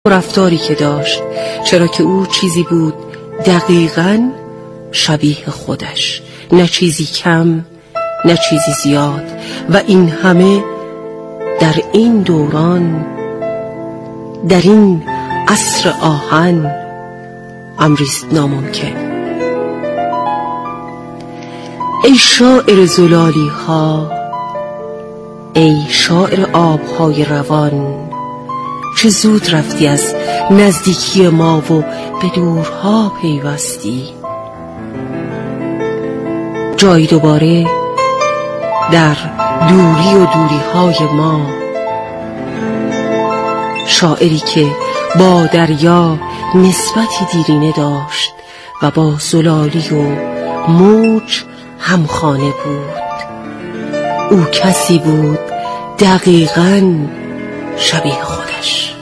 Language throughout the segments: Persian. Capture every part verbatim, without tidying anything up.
رفتاری که داشت، چرا که او چیزی بود دقیقاً شبیه خودش، نه چیزی کم نه چیزی زیاد، و این همه در این دوران، در این عصر آهن امریست ناممکن. ای شاعر زلالی ها، ای شاعر آبهای روان، چه زود رفتی از نزدیکی ما و به دورها پیوستی. جایی دوباره در دوری و دوری های ما، شاعری که با دریا نسبتی دیرینه داشت و با زلالی و موج همخانه بود. او کسی بود دقیقاً شبیه خودش.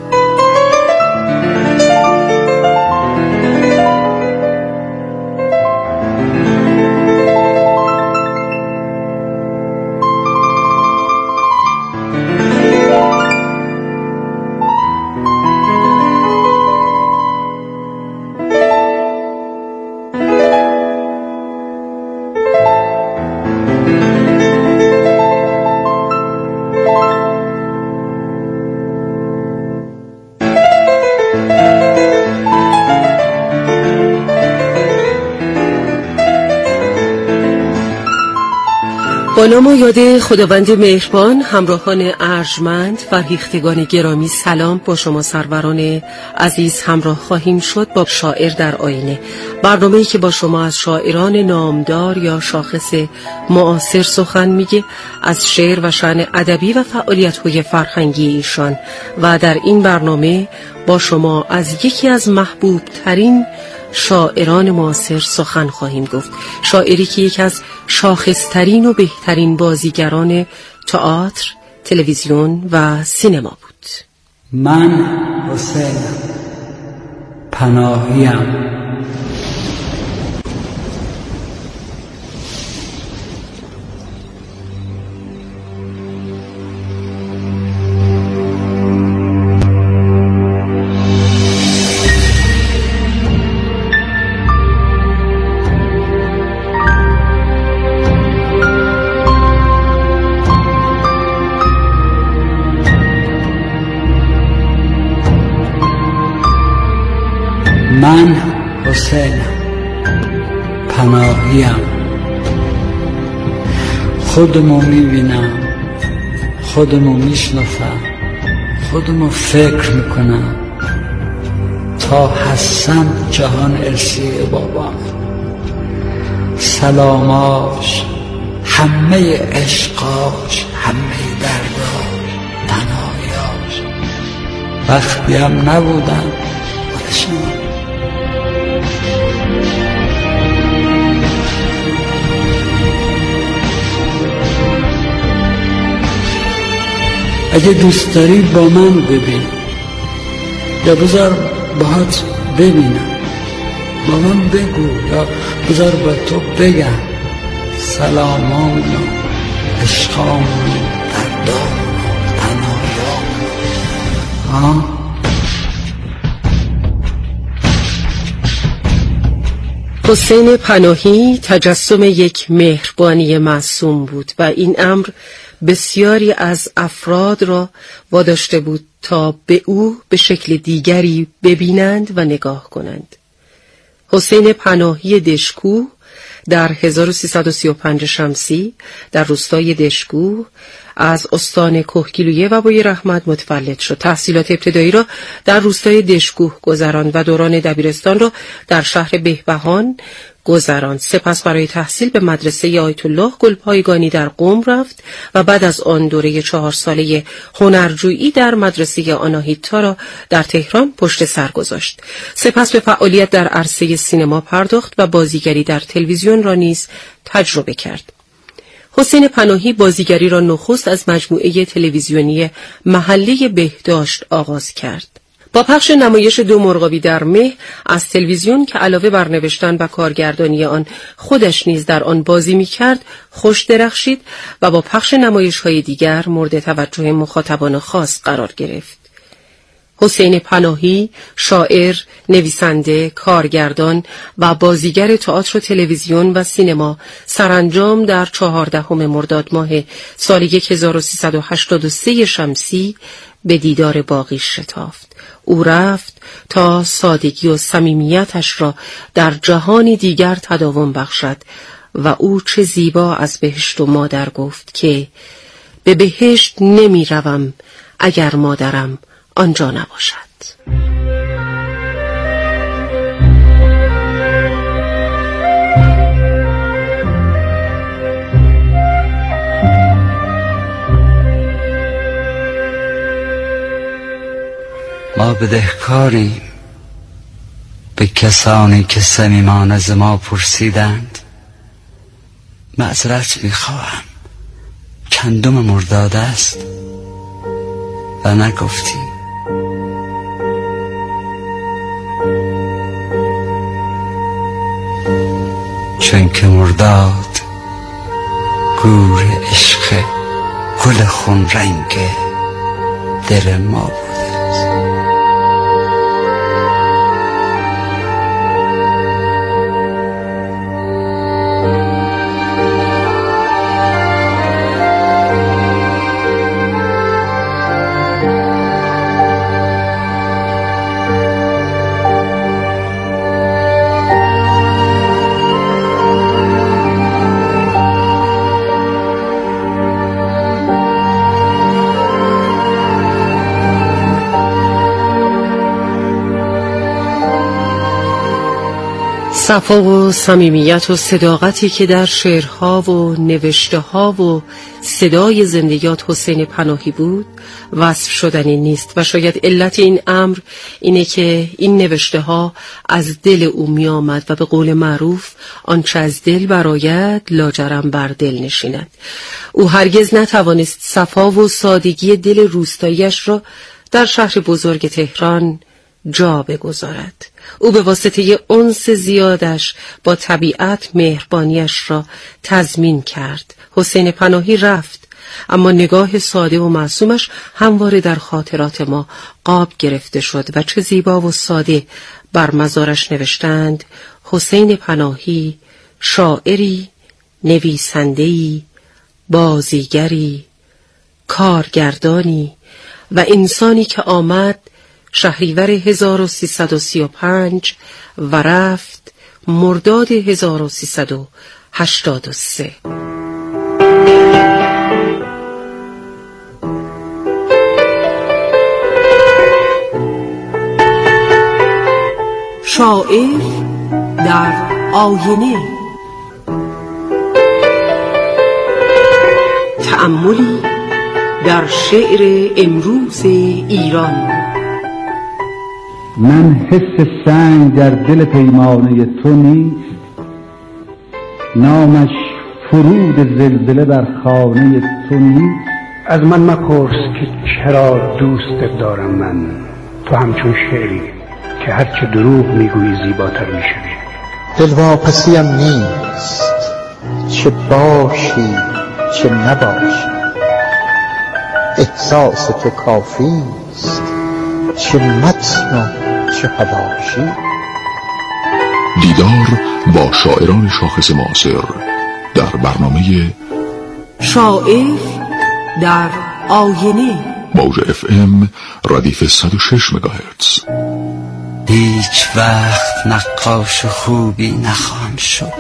با نام و یاد خداوند مهربان، همراهان ارجمند، فرهیختگان گرامی، سلام. با شما سروران عزیز همراه خواهیم شد با شاعر در آینه، برنامه‌ای که با شما از شاعران نامدار یا شاخص معاصر سخن میگه، از شعر و شأن ادبی و فعالیت‌های فرهنگی ایشان، و در این برنامه با شما از یکی از محبوب ترین شاعران معاصر سخن خواهیم گفت. شاعری که یکی از شاخصترین و بهترین بازیگران تئاتر، تلویزیون و سینما بود. من حسینم، پناهیم. من حسینم، پناهیم. خودمو میبینم، خودمو میشنفم، خودمو فکر میکنم. تا هستم جهان ارثی بابام، سلاماش، همه عشقاش، همه درداش، تنهاییاش. وقتی هم نبودم خودشم. اگه دوست داری با من ببین، یا بذار باهات ببینم، با من بگو، یا بذار با تو بگم سلامامونو، عشقامونو، دردامونو، تنهاییامونو. ها؟ حسین پناهی تجسم یک مهربانی معصوم بود و این امر بسیاری از افراد را واداشته بود تا به او به شکل دیگری ببینند و نگاه کنند. حسین پناهی دشکوه در هزار و سیصد و سی و پنج شمسی در روستای دشکوه از استان کهگیلویه و بوی رحمت متولد شد. تحصیلات ابتدایی را در روستای دشکوه گذراند و دوران دبیرستان را در شهر بهبهان گذراند. سپس برای تحصیل به مدرسه آیت الله گلپایگانی در قم رفت و بعد از آن دوره چهار ساله هنرجویی در مدرسه آناهیتا را در تهران پشت سر گذاشت. سپس به فعالیت در عرصه سینما پرداخت و بازیگری در تلویزیون را نیز تجربه کرد. حسین پناهی بازیگری را نخست از مجموعه تلویزیونی محله بهداشت آغاز کرد. با پخش نمایش دو مرغابی در مه از تلویزیون که علاوه بر نوشتن و کارگردانی آن خودش نیز در آن بازی می‌کرد خوش درخشید و با پخش نمایش‌های دیگر مورد توجه مخاطبان خاص قرار گرفت. حسین پناهی، شاعر، نویسنده، کارگردان و بازیگر تئاتر و تلویزیون و سینما، سرانجام در چهاردهم مرداد ماه سال هزار و سیصد و هشتاد و سه شمسی به دیدار باقی شتافت. او رفت تا سادگی و صمیمیتش را در جهانی دیگر تداوم بخشد و او چه زیبا از بهشت و مادر گفت که به بهشت نمی روم اگر مادرم آنجا نباشد. ما بدهکاریم به کسانی که صمیمانه از ما پرسیدند. معذرت میخواهم، چندم مرداد است و نگفتیم. چون که مرداد گور عشق گل خون رنگ دل ما بود. صفا و صمیمیت و صداقتی که در شعرها و نوشته‌ها و صدای زندگیات حسین پناهی بود وصف شدنی نیست و شاید علت این امر اینه که این نوشته‌ها از دل او می آمد و به قول معروف آنچه از دل برآید لاجرم بر دل نشیند. او هرگز نتوانست صفا و سادگی دل روستاییش را در شهر بزرگ تهران جا بگذارد. او به واسطه انس زیادش با طبیعت مهربانیش را تضمین کرد. حسین پناهی رفت، اما نگاه ساده و معصومش همواره در خاطرات ما قاب گرفته شد و چه زیبا و ساده بر مزارش نوشتند: حسین پناهی، شاعری، نویسنده‌ای، بازیگری، کارگردانی و انسانی که آمد شهریور هزار و سیصد و سی و پنج و رفت مرداد هزار و سیصد و هشتاد و سه. شاعر در آینه، تأملی در شعر امروز ایران. من حس سنگ در دل پیمانه تو نیست، نامش فرود زلزله بر خانه تو نیست. از من مپرس که چرا دوست دارم من، تو همچون شعری که هرچه دروغ میگویی زیباتر میشوی. دلواپسیم نیست، چه باشی چه نباشی، احساس تو کافیست، چه متن و چه حواشی. دیدار با شاعران شاخص معاصر در برنامه شاعر در آینه، موج اف ام ردیف صد و شش مگاهرتز. هیچ وقت نقاش خوبی نخواهم شد.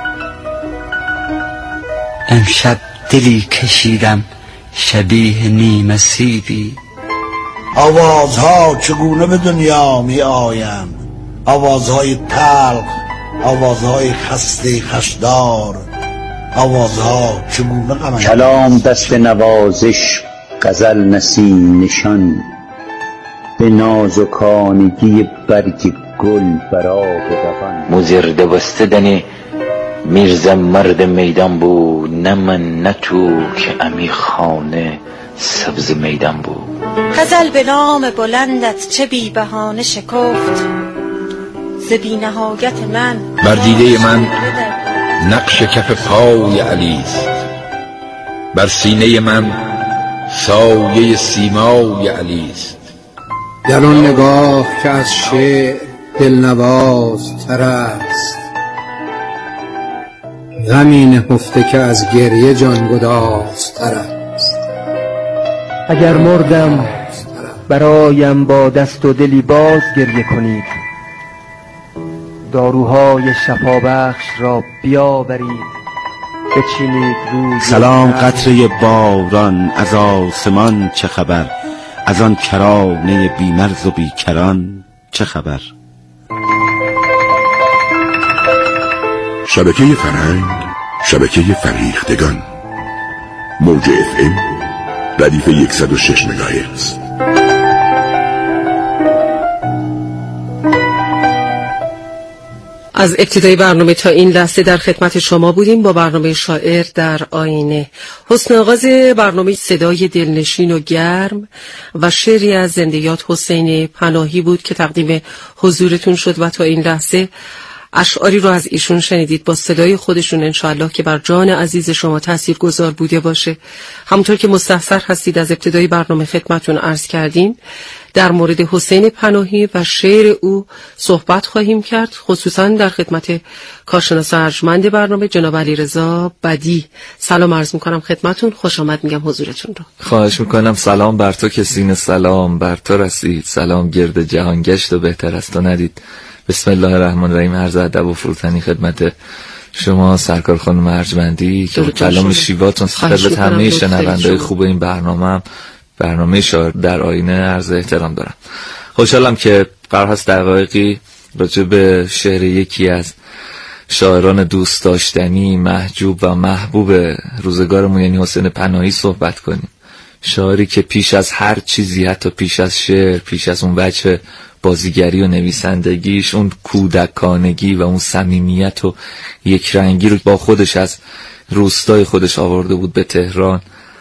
امشب دلی کشیدم شبیه نیمه سیبی. آوازها چگونه به دنیا می آیند، آوازهای تلخ، آوازهای خسته خشدار، آوازها چگونه غم. کلام دست نوازش، غزل نسیم نشان، به نازکانگی برگ گل برآب روان. مزرده بستدنی میرزا مرد میدان بود، نه من نه تو که امی خانه سبز میدان بود. غزل به نام بلندت چه بی بهانه شکفت، ز بی نهایت من بر دیده من نقش کف پای علیست، بر سینه من سایه سیمای علیست. در آن نگاه که از شعر دلنواز تر است، غمی نهفته که از گریه جانگداز تر است. اگر مردم برایم با دست و دلی باز گریه کنید، داروهای شفابخش را بیاورید بچینید روی. سلام قطره باران از آسمان چه خبر، از آن کرانه بیمرز و بیکران چه خبر. شبکه فرهنگ، شبکه فریختگان، موج اف ام ردیف صد و شش مگاهرتز. از ابتدای برنامه تا این لحظه در خدمت شما بودیم با برنامه شاعر در آینه. حسن آغاز برنامه صدای دلنشین و گرم و شعری از زندیات حسین پناهی بود که تقدیم حضورتون شد و تا این لحظه اشعاری رو از ایشون شنیدید با صدای خودشون، انشاءالله که بر جان عزیز شما تأثیر گذار بوده باشه. همونطور که مستحضر هستید از ابتدای برنامه خدمتون عرض کردیم در مورد حسین پناهی و شعر او صحبت خواهیم کرد، خصوصا در خدمت کارشناس ارجمند برنامه جناب علیرضا بدی. سلام عرض میکنم خدمتون، خوش آمد میگم حضورتون رو. خواهش میکنم. سلام بر تو که سین سلام بر تو رسید، سلام گرد جهان گشت و بهتر از تو ندید. بسم الله الرحمن الرحیم. عرض ادب و فروتنی خدمت شما سرکار خانم ارجمندی که کلام شیواتون خدمت همه شنونده‌های خوب این برنامه برنامه شاعر در آینه عرض احترام دارم. خوشحالم که قرار هست دقایقی راجع به شعر یکی از شاعران دوست داشتنی، محجوب و محبوب روزگارمون یعنی حسین پناهی صحبت کنیم. شاعری که پیش از هر چیزی، حتی پیش از شعر، پیش از اون وجه بازیگری و نویسندگیش، اون کودکانگی و اون صمیمیت و یک رنگی رو با خودش از روستای خودش آورده بود به تهران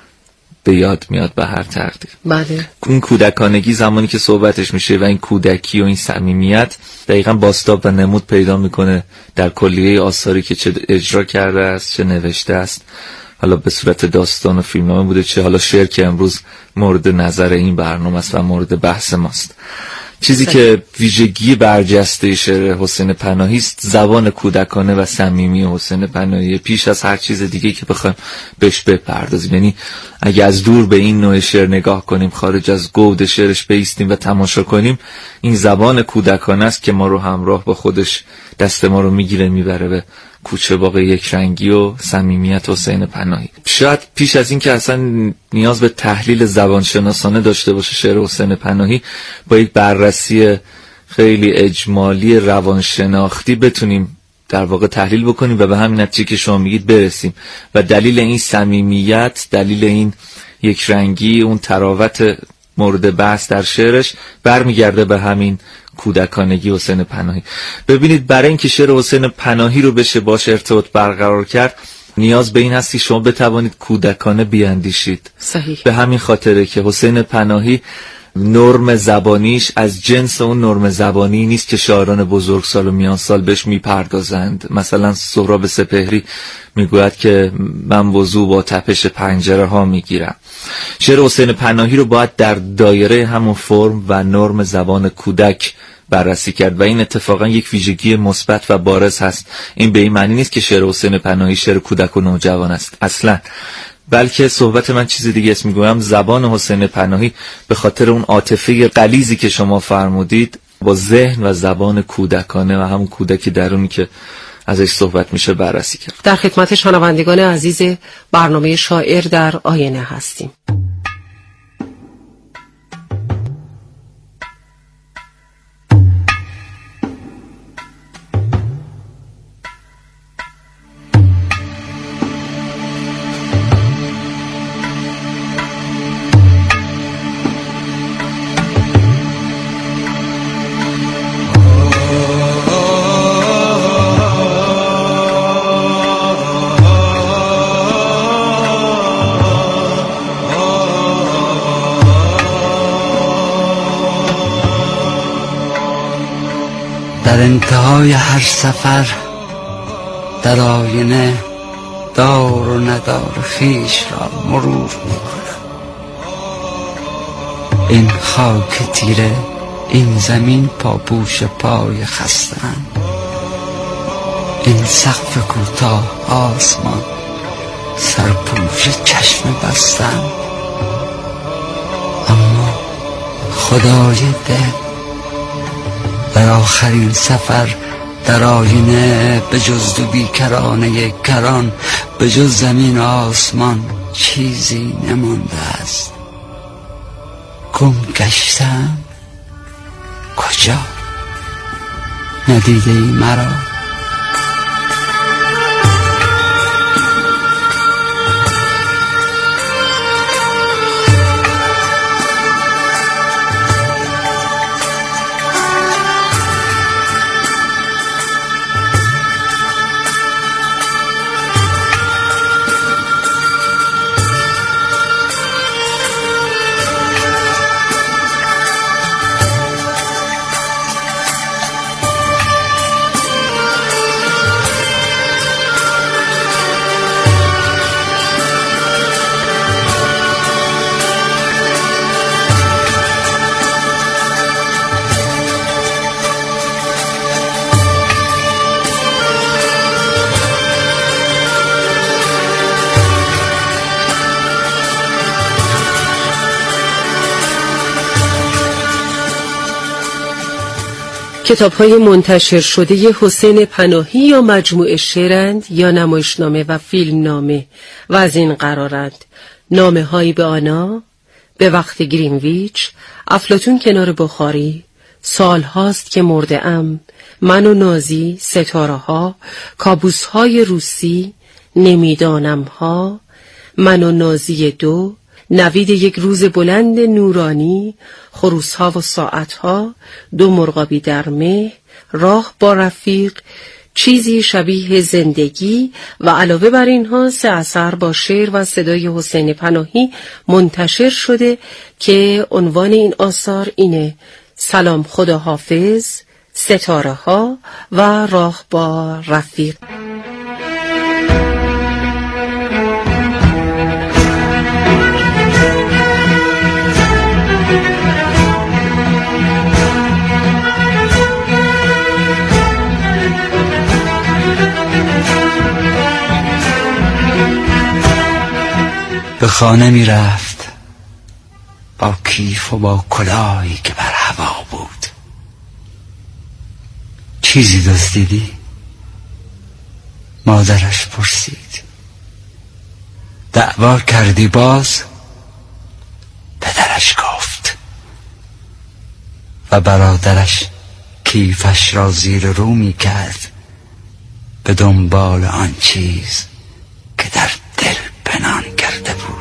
به یاد میاد به هر تقدیر. بله. اون کودکانگی زمانی که صحبتش میشه و این کودکی و این صمیمیت دقیقاً بازتاب و نمود پیدا میکنه در کلیه آثاری که چه اجرا کرده است چه نوشته است، حالا به صورت داستان و فیلمنامه بوده چه حالا شعر که امروز مورد نظر این برنامه است و مورد بحث ماست. چیزی که ویژگی برجسته شعر حسین پناهی است زبان کودکانه و صمیمی حسین پناهی، پیش از هر چیز دیگه که بخوایم بهش بپردازیم. یعنی اگه از دور به این نوع شعر نگاه کنیم، خارج از گود شعرش بایستیم و تماشا کنیم، این زبان کودکانه است که ما رو همراه با خودش دست ما رو میگیره میبره به کوچه باغ یک رنگی و صمیمیت حسین پناهی. شاید پیش از این که اصلا نیاز به تحلیل زبانشناسانه داشته باشه شعر حسین پناهی، با یک بررسی خیلی اجمالی روانشناختی بتونیم در واقع تحلیل بکنیم و به همین نتیجه که شما میگید برسیم. و دلیل این صمیمیت، دلیل این یک رنگی، اون تراوت مورد بحث در شعرش برمیگرده به همین کودکانگی حسین پناهی. ببینید برای اینکه شعر حسین پناهی رو بشه باش ارتباط برقرار کرد، نیاز به این هست که شما بتوانید کودکانه بیاندیشید. صحیح. به همین خاطره که حسین پناهی نرم زبانیش از جنس اون نرم زبانی نیست که شاعران بزرگسال و میانسال بهش میپردازند. مثلا سهراب سپهری میگوید که من وضو با تپش پنجره ها میگیرم. شعر حسین پناهی رو باید در دایره همون فرم و نرم زبان کودک بررسی کرد و این اتفاقا یک ویژگی مثبت و بارز هست. این به این معنی نیست که شعر حسین پناهی شعر کودک و نوجوان است اصلا، بلکه صحبت من چیز دیگه است. میگویم زبان حسین پناهی به خاطر اون عاطفه غلیظی که شما فرمودید با ذهن و زبان کودکانه و همون کودکی درونی که ازش صحبت میشه بررسی کرد. در خدمت شنوندگان عزیز برنامه شاعر در آینه هستیم. در انتهای هر سفر در آینه دار و ندار خویش را مرور میکنم. این خاک تیره این زمین پاپوش پای خستم، این سقف کوتاه آسمان سرپوش چشم بستم. اما خدای دل در آخرین سفر در آینه به جز دو بیکرانه کران، به جز زمین و آسمان چیزی نمانده است. گم گشتم کجا؟ ندیده ای مرا؟ کتاب‌های منتشر شده حسین پناهی یا مجموعه شعرند یا نمایشنامه و فیلمنامه و از این قرارند: نامه‌هایی به آنا، به وقت گرینویچ، افلاطون کنار بخاری، سال هاست که مرده ام، من و نازی، ستاره ها، کابوس های روسی، نمیدانم ها، من و نازی دو، نوید یک روز بلند نورانی، خروس ها و ساعت ها، دو مرغابی در مه، راه با رفیق، چیزی شبیه زندگی و علاوه بر اینها سه اثر با شعر و صدای حسین پناهی منتشر شده که عنوان این آثار اینه: سلام خدا حافظ، ستاره ها و راه با رفیق. به خانه می رفت با کیف و با کلاهی که بر هوا بود. چیزی دزدیدی؟ مادرش پرسید. دعوا کردی باز؟ پدرش گفت. و برادرش کیفش را زیر رو می کرد به دنبال آن چیز که در دل پنهان کرده بود.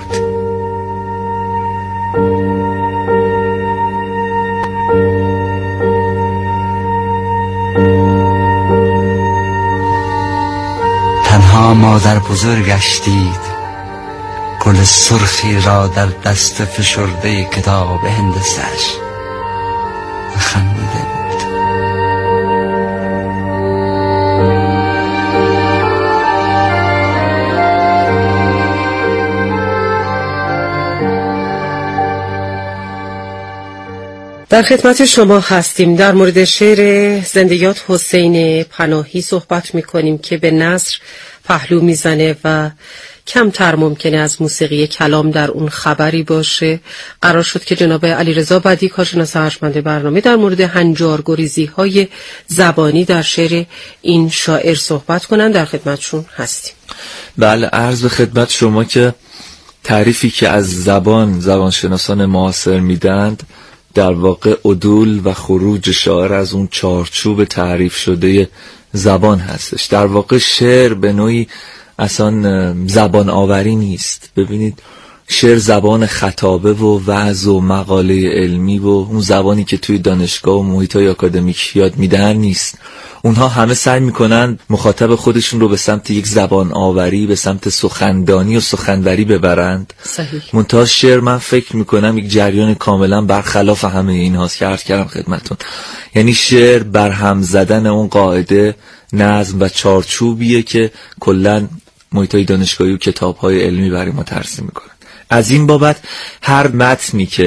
تنها مادر بزرگش دید گل سرخی را در دست فشرده کتاب هندسه‌اش خندیده بود. در خدمت شما هستیم. در مورد شعر زندگیات حسین پناهی صحبت میکنیم که به نثر پهلو میزنه و کمتر ممکنه از موسیقی کلام در اون خبری باشه. قرار شد که جناب علیرضا بدی کارشناس ارجمند برنامه در مورد هنجارگریزی های زبانی در شعر این شاعر صحبت کنن. در خدمتشون هستیم. بله، عرض به خدمت شما که تعریفی که از زبان زبانشناسان معاصر میدند در واقع عدول و خروج شاعر از اون چارچوب تعریف شده زبان هستش. در واقع شعر به نوعی اصلا زبان آوری نیست. ببینید، شعر زبان خطابه و وعظ و مقاله علمی و اون زبانی که توی دانشگاه و محیط‌های آکادمیک یاد میدن نیست. اونها همه سعی میکنن مخاطب خودشون رو به سمت یک زبان آوری، به سمت سخندانی و سخنوری ببرند. صحیح. منتها شعر من فکر میکنم یک جریان کاملا برخلاف همه این هاست که عرض کردم خدمتون. یعنی شعر برهم زدن اون قاعده، نظم و چارچوبیه که کلا محیط‌های دانشگاهی و کتاب‌های علمی برای ما ترسیم میکنن. از این بابت هر متنی که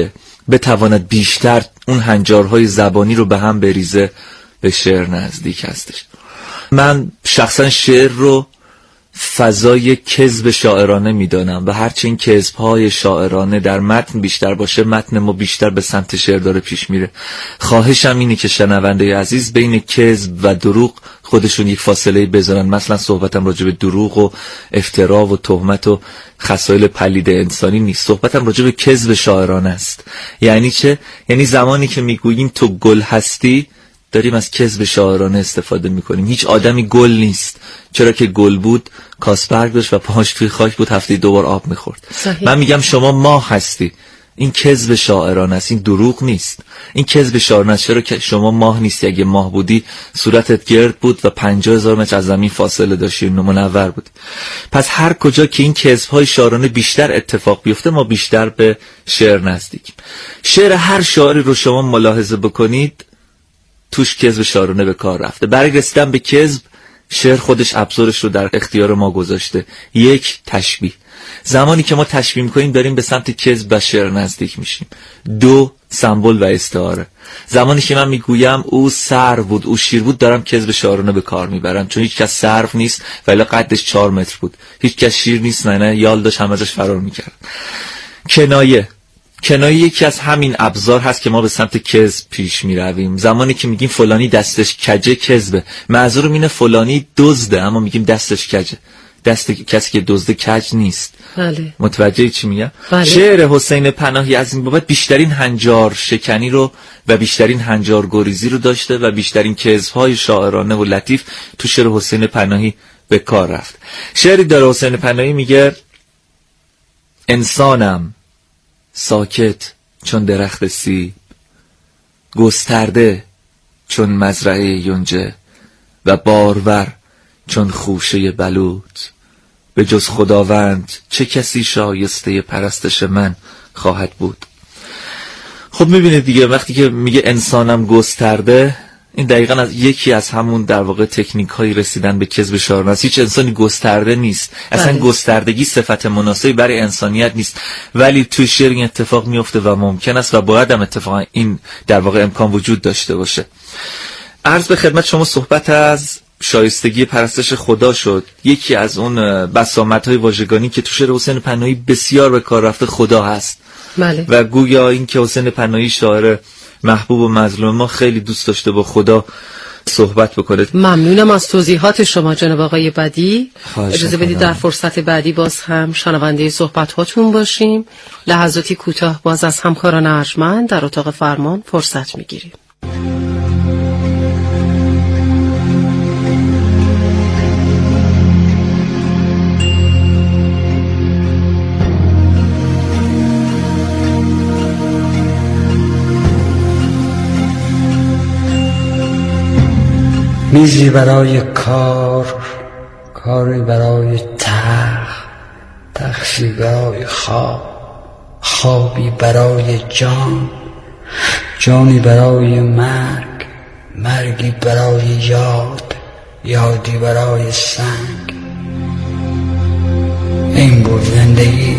بتواند بیشتر اون هنجارهای زبانی رو به هم بریزه به شعر نزدیک هستش. من شخصا شعر رو فضای کذب شاعرانه میدانم و هرچی این کذب‌های شاعرانه در متن بیشتر باشه، متن ما بیشتر به سمت شعر داره پیش میره. خواهشم اینه که شنونده عزیز بین کذب و دروغ خودشون یک فاصله بذارن. مثلا صحبتم راجع به دروغ و افترا و تهمت و خصایل پلید انسانی نیست، صحبتم راجع به کذب شاعرانه است. یعنی چه؟ یعنی زمانی که میگوییم تو گل هستی، داریم از کذب شاعرانه استفاده میکنیم. هیچ آدمی گل نیست، چرا که گل بود کاسبرگ داشت و پاهاش توی خاک بود، هفته دوبار آب میخورد. من میگم شما ماه هستی، این کذب شاعرانه است، این دروغ نیست. این کذب شاعرانه است، چرا که شما ماه نیستی. اگه ماه بودی صورتت گرد بود و پنجاه هزار متر از زمین فاصله داشتی، منور بود. پس هر کجا که این کذب‌های شاعرانه بیشتر اتفاق بیفته، ما بیشتر به شعر نزدیکیم. شعر هر شاعری رو شما ملاحظه بکنید توش کذب شاعرانه به کار رفته. برای رسیدن به کذب شعر خودش ابزارش رو در اختیار ما گذاشته. یک، تشبیه. زمانی که ما تشبیه میکنیم داریم به سمت کذب و شعر نزدیک میشیم. دو، سمبل و استعاره. زمانی که من میگویم او سرو بود، او شیر بود، دارم کذب شاعرانه به کار میبرم، چون هیچ کس سرو نیست ولی قدش چهار متر بود. هیچ کس شیر نیست، نه نه یال داشت، هم ازش فرار میکرد. کنایه. کنایه یکی از همین ابزار هست که ما به سمت کذب پیش می رویم. زمانی که میگیم فلانی دستش کجه، کذبه. منظورم اینه فلانی دزده اما میگیم دستش کجه. دست کسی که دزده کج نیست. بله. متوجه چی میگم؟ بله. شعر حسین پناهی از این بابت بیشترین هنجار شکنی رو و بیشترین هنجار گریزی رو داشته و بیشترین کذب‌های شاعرانه و لطیف تو شعر حسین پناهی به کار رفت. شعری داره حسین پناهی میگه انسانم ساکت چون درخت سیب، گسترده چون مزرعه یونجه و بارور چون خوشه بلوط. به جز خداوند چه کسی شایسته پرستش من خواهد بود. خب میبینید دیگه وقتی که میگه انسانم گسترده، این دقیقاً از یکی از همون در واقع تکنیک های رسیدن به کذب شاعرانه است. هیچ انسانی گسترده نیست، اصلا بله. گستردگی صفت مناسبی برای انسانیت نیست، ولی توی شعر این اتفاق میفته و ممکن است و باید هم اتفاقا این در واقع امکان وجود داشته باشه. عرض به خدمت شما صحبت از شایستگی پرستش خدا شد. یکی از اون بسامدهای واژگانی که تو شعر حسین پناهی بسیار به کار رفته خدا هست. بله. و گویا این که حسین پناهی شاعر محبوب و مظلوم ما خیلی دوست داشته با خدا صحبت بکنه. ممنونم از توضیحات شما جناب آقای بدی. اجازه بدید در فرصت بعدی باز هم شنونده صحبت هاتون باشیم. لحظاتی کوتاه باز از همکاران ارجمند در اتاق فرمان فرصت میگیریم. میزی برای کار، کاری برای تخت، تختی برای خواب، خوابی برای جان، جانی برای مرگ، مرگی برای یاد، یادی برای سنگ. این بود زندگی.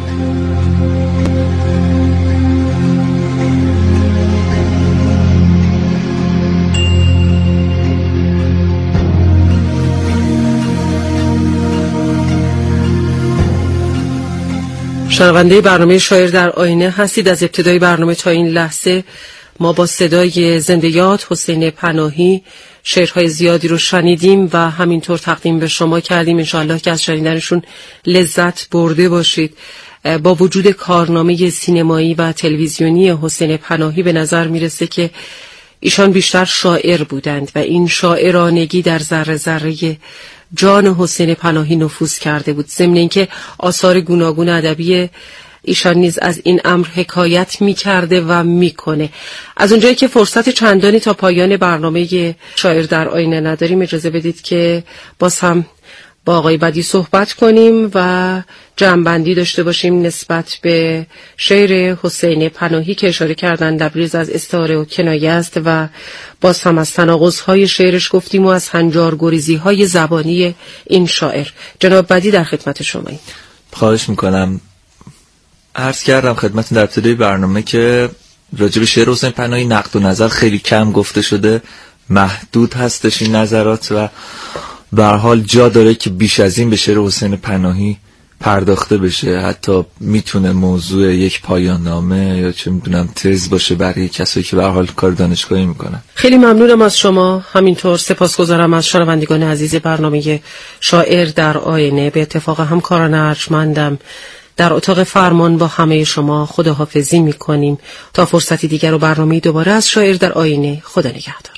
شنونده برنامه شاعر در آینه هستید. از ابتدای برنامه تا این لحظه ما با صدای زنده یاد حسین پناهی شعرهای زیادی رو شنیدیم و همینطور تقدیم به شما کردیم. انشاءالله که از شنیدنشون لذت برده باشید. با وجود کارنامه سینمایی و تلویزیونی حسین پناهی به نظر میرسه که ایشان بیشتر شاعر بودند و این شاعرانگی در ذره ذره جان حسین پناهی نفوذ کرده بود. ضمن اینکه آثار گوناگون ادبی ایشان نیز از این امر حکایت می‌کرده و می‌کنه. از اونجایی که فرصت چندانی تا پایان برنامه شاعر در آینه نداریم، اجازه بدید که باز هم با آقای بدی صحبت کنیم و جمع‌بندی داشته باشیم نسبت به شعر حسین پناهی که اشاره کردن لبریز از استعاره و کنایه است و باز هم از تناقض‌های شعرش گفتیم و از هنجارگریزی‌های زبانی این شاعر. جناب بدی در خدمت شمایید. خواهش میکنم. عرض کردم خدمت در ابتدای برنامه که راجع به شعر حسین پناهی نقد و نظر خیلی کم گفته شده، محدود هستش این نظرات و به هر حال جا داره که بیش از این به شعر حسین پناهی پرداخته بشه. حتی میتونه موضوع یک پایان نامه یا چه میدونم تز باشه برای کسایی که به هر حال کار دانشگاهی میکنن. خیلی ممنونم از شما. همینطور سپاسگزارم از شنوندگان عزیز برنامه شاعر در آینه. به اتفاق همکاران ارجمندم در اتاق فرمان با همه شما خداحافظی میکنیم تا فرصتی دیگر و برنامه دوباره از شاعر در آینه. خدا نگهدار.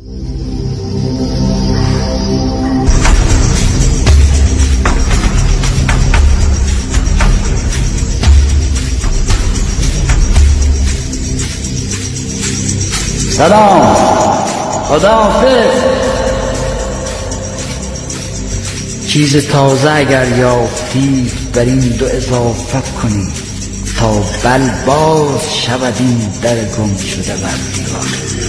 سلام، خداحافظ. چیز تازه اگر یافتی بر این دو اضافت کنی تا بل باز شود این در گم شده بر دیوار.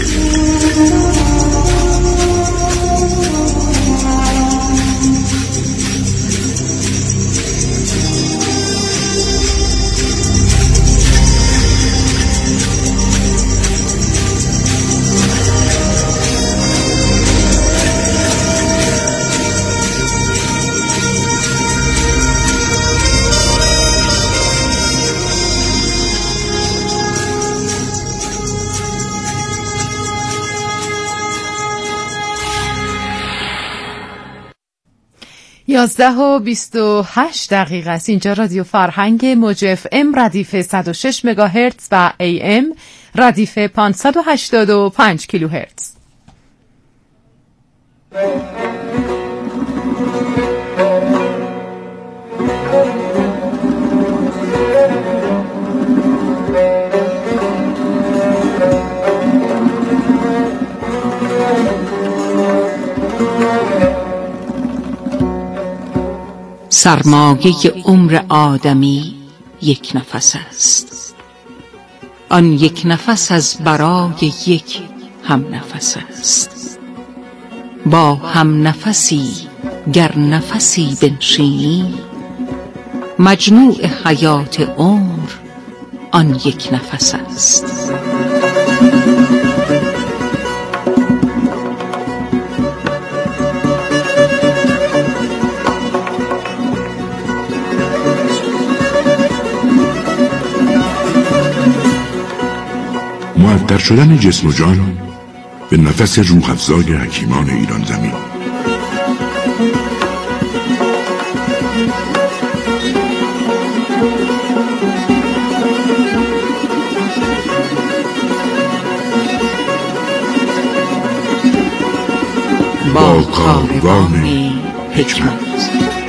یازده و بیست و هشت دقیقه است. اینجا رادیو فرهنگ موج اف ام ردیف صد و شش مگاهرتز و ای ام ردیف پانصد و هشتاد و پنج کیلوهرتز. سرمایه عمر آدمی یک نفس است، آن یک نفس از برای یک هم نفس است. با هم نفسی گر نفسی بنشینی، مجموع حیات عمر آن یک نفس است. معطر شدن جسم و جان به نفس روح افزای حکیمان ایران زمین. با کاروان حکمت.